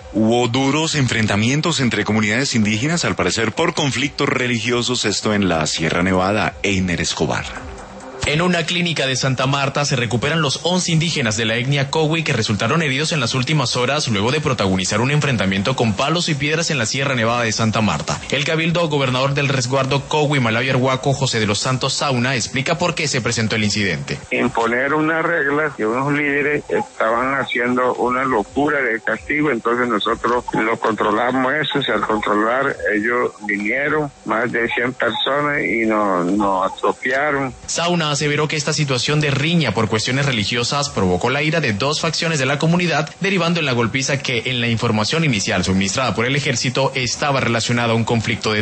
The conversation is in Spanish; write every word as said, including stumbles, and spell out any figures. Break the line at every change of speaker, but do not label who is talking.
Hubo duros enfrentamientos entre comunidades indígenas, al parecer por conflictos religiosos, esto en la Sierra Nevada. Einer Escobar.
En una clínica de Santa Marta se recuperan los once indígenas de la etnia Cowi que resultaron heridos en las últimas horas luego de protagonizar un enfrentamiento con palos y piedras en la Sierra Nevada de Santa Marta. El cabildo gobernador del resguardo Cowi Malawi Arhuaco, José de los Santos Sauna, explica por qué se presentó el incidente.
Imponer unas reglas que unos líderes estaban haciendo una locura de castigo, entonces nosotros lo controlamos eso, y al controlar ellos vinieron, más de cien personas, y nos, nos atropearon.
Sauna aseveró que esta situación de riña por cuestiones religiosas provocó la ira de dos facciones de la comunidad, derivando en la golpiza que en la información inicial suministrada por el ejército estaba relacionada a un conflicto de